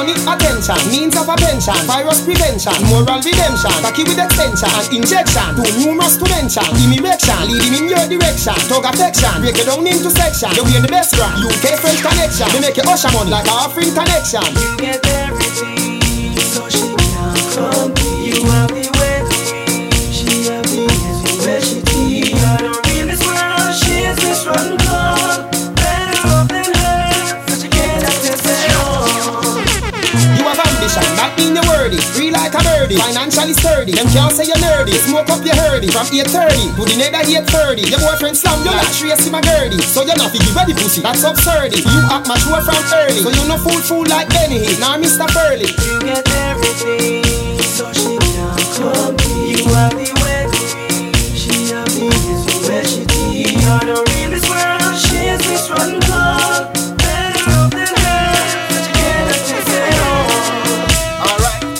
money, attention, means of attention, virus prevention, moral redemption, cocky with extension and injection, too numerous to mention, immigration, lead him in your direction, tug affection, break it down into section, you wear the best brand, UK French connection, they make you usher money like a offering connection. You get everything, so she can't come. You have the wedding, she have the where she be. I don't really swear she is this one gone. Better off than her, so she can't have to say oh. You have ambition, that mean you're worthy. Free like a birdie, financially sturdy. Them can't say you're nerdy, smoke up your herdy. From 8:30 to the nether 8:30. Your boyfriend slam you like Tracy McGurdy. So you're not give the pussy, that's absurd. You act mature from early, so you're no fool like Benny Hill, now Mr. Burley. You get everything, so she can't come. You have the wedding, she have the where she be. I don't